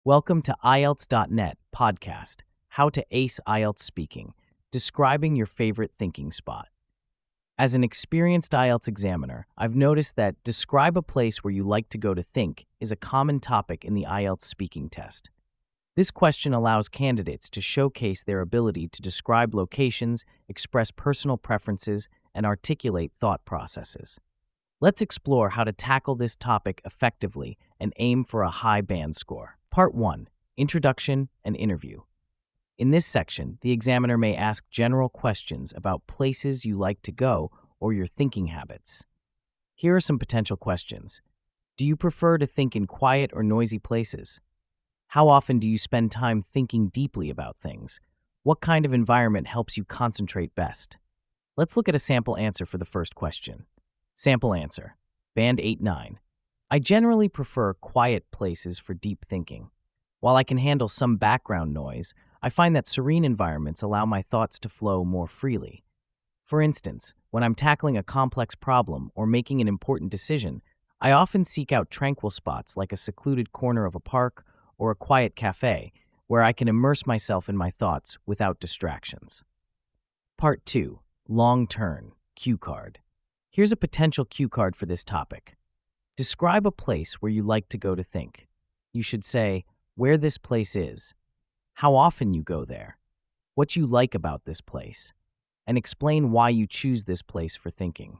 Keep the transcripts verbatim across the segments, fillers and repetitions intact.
Welcome to I E L T S dot net podcast, How to Ace I E L T S Speaking, describing your favorite thinking spot. As an experienced I E L T S examiner, I've noticed that describe a place where you like to go to think is a common topic in the I E L T S speaking test. This question allows candidates to showcase their ability to describe locations, express personal preferences, and articulate thought processes. Let's explore how to tackle this topic effectively and aim for a high band score. Part one. Introduction and Interview. In this section, the examiner may ask general questions about places you like to go or your thinking habits. Here are some potential questions. Do you prefer to think in quiet or noisy places? How often do you spend time thinking deeply about things? What kind of environment helps you concentrate best? Let's look at a sample answer for the first question. Sample answer. Band eight nine. I generally prefer quiet places for deep thinking. While I can handle some background noise, I find that serene environments allow my thoughts to flow more freely. For instance, when I'm tackling a complex problem or making an important decision, I often seek out tranquil spots like a secluded corner of a park or a quiet cafe where I can immerse myself in my thoughts without distractions. Part two. Long turn. Cue card. Here's a potential cue card for this topic. Describe a place where you like to go to think. You should say where this place is, how often you go there, what you like about this place, and explain why you choose this place for thinking.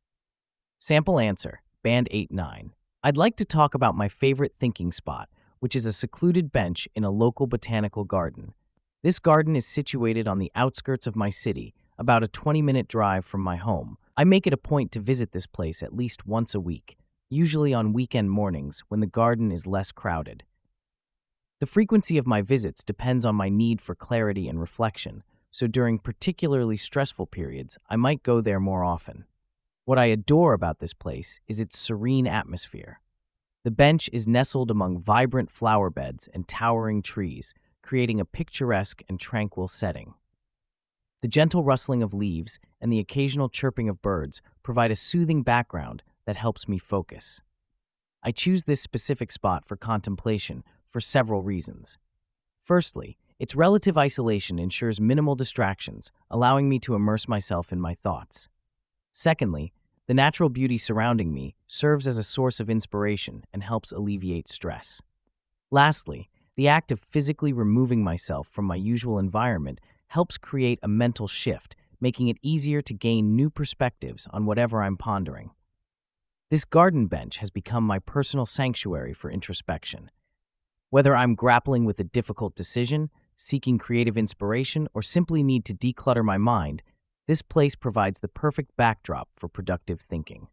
Sample answer. Band eight nine. I'd like to talk about my favorite thinking spot, which is a secluded bench in a local botanical garden. This garden is situated on the outskirts of my city, about a twenty-minute drive from my home. I make it a point to visit this place at least once a week, usually on weekend mornings when the garden is less crowded. The frequency of my visits depends on my need for clarity and reflection, so during particularly stressful periods, I might go there more often. What I adore about this place is its serene atmosphere. The bench is nestled among vibrant flower beds and towering trees, creating a picturesque and tranquil setting. The gentle rustling of leaves and the occasional chirping of birds provide a soothing background that helps me focus. I choose this specific spot for contemplation for several reasons. Firstly, its relative isolation ensures minimal distractions, allowing me to immerse myself in my thoughts. Secondly, the natural beauty surrounding me serves as a source of inspiration and helps alleviate stress. Lastly, the act of physically removing myself from my usual environment helps create a mental shift, making it easier to gain new perspectives on whatever I'm pondering. This garden bench has become my personal sanctuary for introspection. Whether I'm grappling with a difficult decision, seeking creative inspiration, or simply need to declutter my mind, this place provides the perfect backdrop for productive thinking.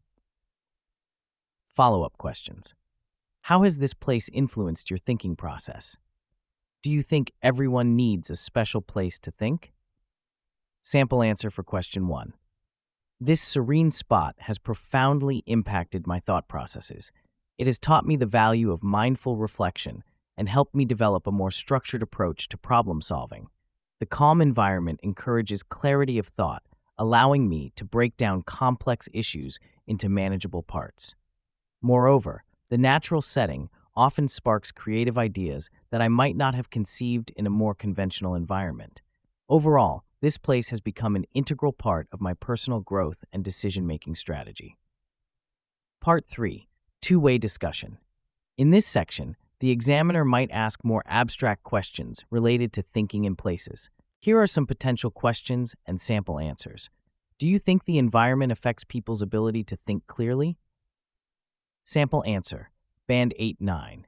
Follow-up questions. How has this place influenced your thinking process? Do you think everyone needs a special place to think? Sample answer for question one. This serene spot has profoundly impacted my thought processes. It has taught me the value of mindful reflection and helped me develop a more structured approach to problem solving. The calm environment encourages clarity of thought, allowing me to break down complex issues into manageable parts. Moreover, the natural setting often sparks creative ideas that I might not have conceived in a more conventional environment. Overall, this place has become an integral part of my personal growth and decision-making strategy. Part three. Two-way discussion. In this section, the examiner might ask more abstract questions related to thinking in places. Here are some potential questions and sample answers. Do you think the environment affects people's ability to think clearly? Sample answer. Band eight nine.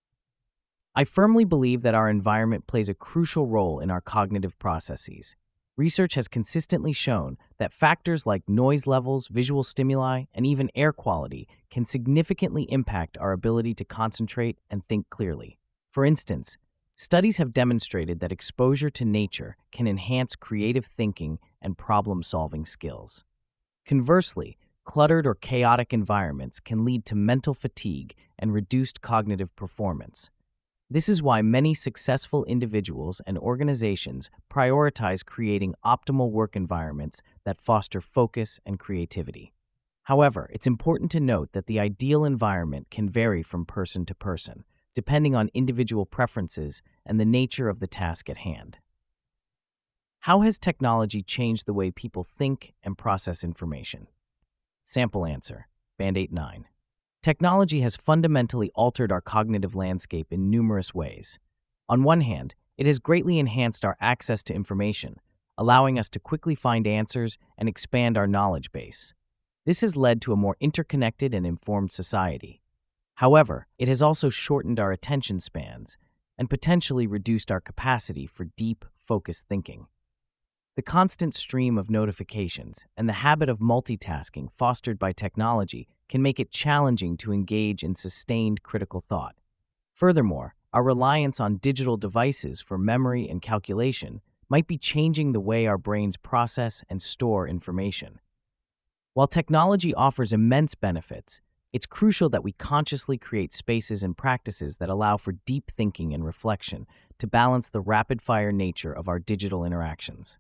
I firmly believe that our environment plays a crucial role in our cognitive processes. Research has consistently shown that factors like noise levels, visual stimuli, and even air quality can significantly impact our ability to concentrate and think clearly. For instance, studies have demonstrated that exposure to nature can enhance creative thinking and problem-solving skills. Conversely, cluttered or chaotic environments can lead to mental fatigue and reduced cognitive performance. This is why many successful individuals and organizations prioritize creating optimal work environments that foster focus and creativity. However, it's important to note that the ideal environment can vary from person to person. depending on individual preferences and the nature of the task at hand. How has technology changed the way people think and process information? Sample answer, Band eight nine. Technology has fundamentally altered our cognitive landscape in numerous ways. On one hand, it has greatly enhanced our access to information, allowing us to quickly find answers and expand our knowledge base. This has led to a more interconnected and informed society. However, it has also shortened our attention spans and potentially reduced our capacity for deep, focused thinking. The constant stream of notifications and the habit of multitasking fostered by technology can make it challenging to engage in sustained critical thought. Furthermore, our reliance on digital devices for memory and calculation might be changing the way our brains process and store information. While technology offers immense benefits, it's crucial that we consciously create spaces and practices that allow for deep thinking and reflection to balance the rapid-fire nature of our digital interactions.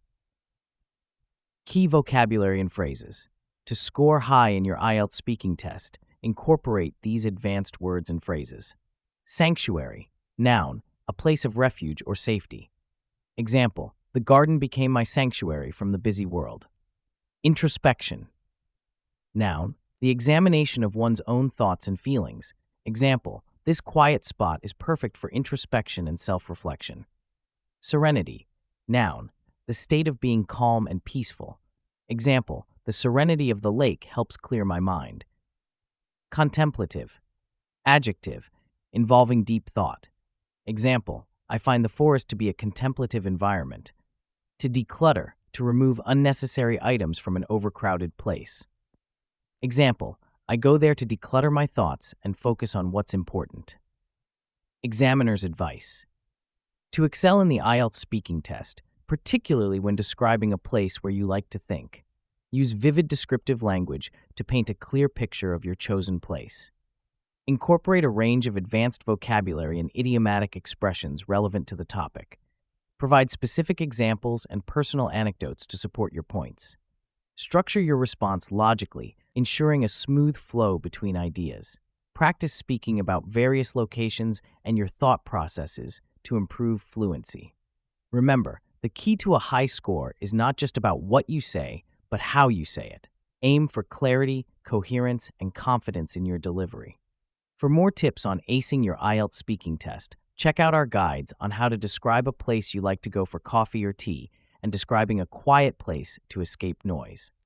Key vocabulary and phrases. To score high in your I E L T S speaking test, incorporate these advanced words and phrases. Sanctuary, noun, a place of refuge or safety. Example, the garden became my sanctuary from the busy world. Introspection, noun, the examination of one's own thoughts and feelings. Example, this quiet spot is perfect for introspection and self-reflection. Serenity, noun, the state of being calm and peaceful. Example, the serenity of the lake helps clear my mind. Contemplative, adjective, involving deep thought. Example, I find the forest to be a contemplative environment. To declutter, to remove unnecessary items from an overcrowded place. Example, I go there to declutter my thoughts and focus on what's important. Examiner's advice. To excel in the I E L T S speaking test, particularly when describing a place where you like to think, use vivid descriptive language to paint a clear picture of your chosen place. Incorporate a range of advanced vocabulary and idiomatic expressions relevant to the topic. Provide specific examples and personal anecdotes to support your points. Structure your response logically, ensuring a smooth flow between ideas. Practice speaking about various locations and your thought processes to improve fluency. Remember, the key to a high score is not just about what you say, but how you say it. Aim for clarity, coherence, and confidence in your delivery. For more tips on acing your I E L T S speaking test, check out our guides on how to describe a place you like to go for coffee or tea and describing a quiet place to escape noise.